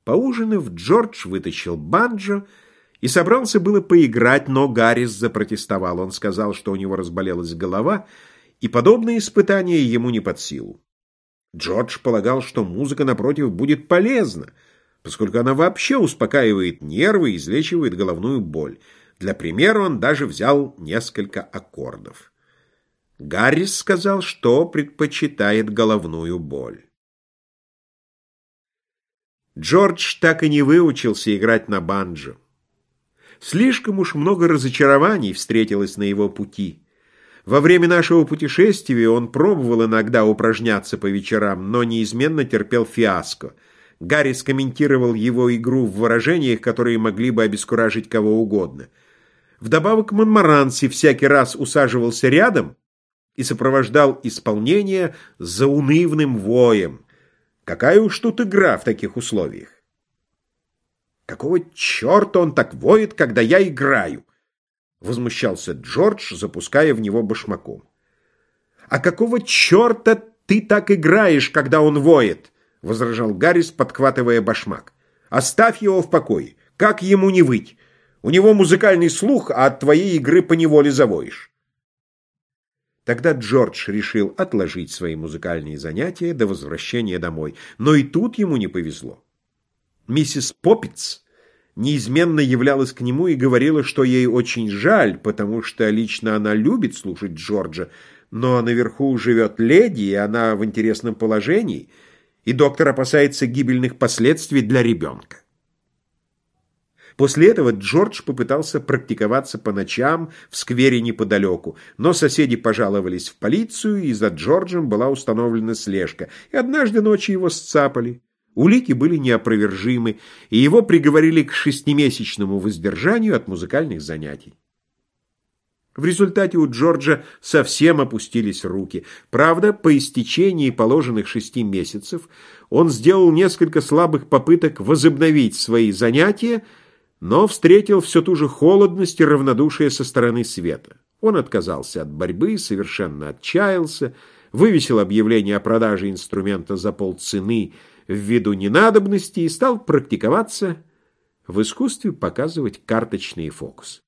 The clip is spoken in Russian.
Поужинав, Джордж вытащил банджо и собрался было поиграть, но Гаррис запротестовал. Он сказал, что у него разболелась голова, и подобные испытания ему не под силу. Джордж полагал, что музыка, напротив, будет полезна, поскольку она вообще успокаивает нервы и излечивает головную боль. Для примера он даже взял несколько аккордов. Гаррис сказал, что предпочитает головную боль. Джордж так и не выучился играть на банджо. Слишком уж много разочарований встретилось на его пути. Во время нашего путешествия он пробовал иногда упражняться по вечерам, но неизменно терпел фиаско. Гаррис комментировал его игру в выражениях, которые могли бы обескуражить кого угодно. Вдобавок Монмаранси всякий раз усаживался рядом и сопровождал исполнение заунывным воем. Какая уж тут игра в таких условиях? «Какого черта он так воет, когда я играю?» — возмущался Джордж, запуская в него башмаком. «А какого черта ты так играешь, когда он воет?» — возражал Гаррис, подхватывая башмак. «Оставь его в покое. Как ему не выть? У него музыкальный слух, а от твоей игры поневоле завоешь». Тогда Джордж решил отложить свои музыкальные занятия до возвращения домой. Но и тут ему не повезло. Миссис Поппитс неизменно являлась к нему и говорила, что ей очень жаль, потому что лично она любит слушать Джорджа, но наверху живет леди, и она в интересном положении, и доктор опасается гибельных последствий для ребенка. После этого Джордж попытался практиковаться по ночам в сквере неподалеку, но соседи пожаловались в полицию, и за Джорджем была установлена слежка, и однажды ночью его сцапали. Улики были неопровержимы, и его приговорили к 6-месячному воздержанию от музыкальных занятий. В результате у Джорджа совсем опустились руки. Правда, по истечении положенных 6 месяцев он сделал несколько слабых попыток возобновить свои занятия, но встретил все ту же холодность и равнодушие со стороны света. Он отказался от борьбы, совершенно отчаялся, вывесил объявление о продаже инструмента за полцены ввиду ненадобности и стал практиковаться в искусстве показывать карточные фокусы.